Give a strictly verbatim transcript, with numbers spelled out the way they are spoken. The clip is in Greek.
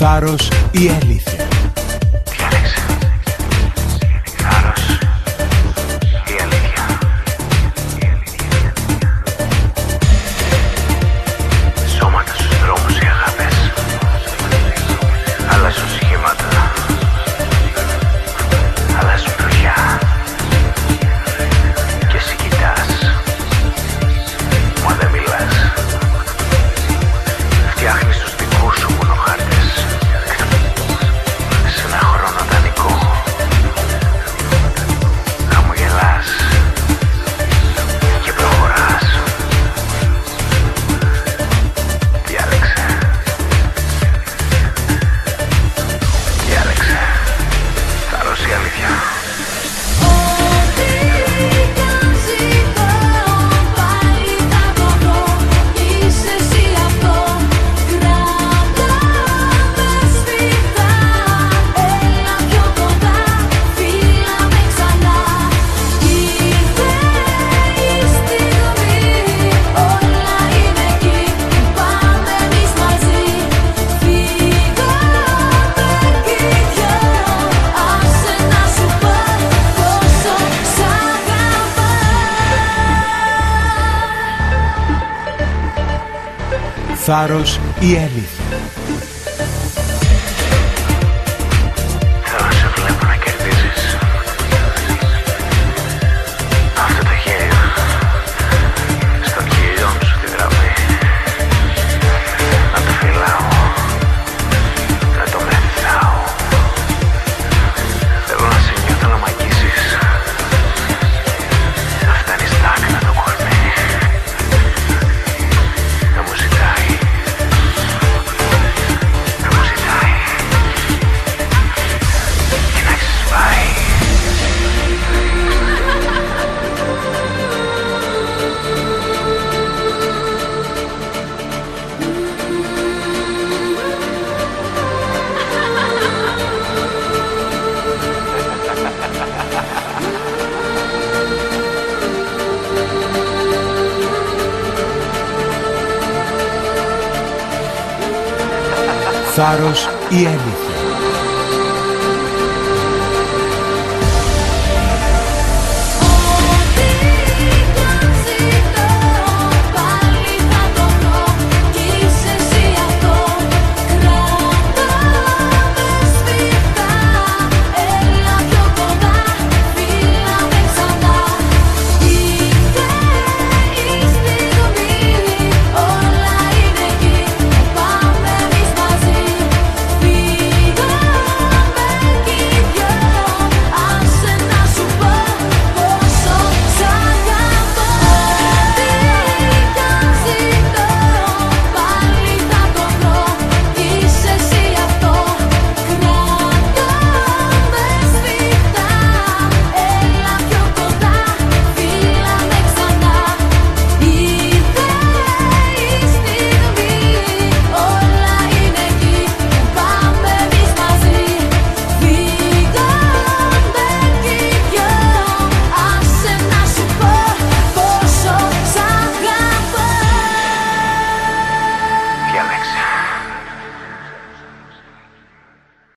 Θάρρος ή αλήθεια? Διάλεξε. Θάρρος ή αλήθεια? Σώματα στους δρόμους οι αγάπες αλλάζουν σχήματα, αλλάζουν φωτιά. Και εσύ κοιτάς, μα δεν μιλάς. Φτιάχνεις τους δικούς σου μονοχάρτες σε ένα χρόνο δανεικό. Χαμογελάς και προχωράς. Διάλεξε. Διάλεξε. Θάρρος ή αλήθεια? Θάρρος ή αλήθεια? Θέλω να σε βλέπω να κερδίζεις. Αυτό το χέρι στο χείλιον σου τη γραμμή. Να το φυλάω, να το μεθάω. Θέλω να σε νιώθω να μ' αγγίσεις. Να φτάνεις στα άκρα το κορμί. Να μου ζητάει. Να μου ζητάει. Και να έχεις πάει. Θάρρος ή αλήθεια?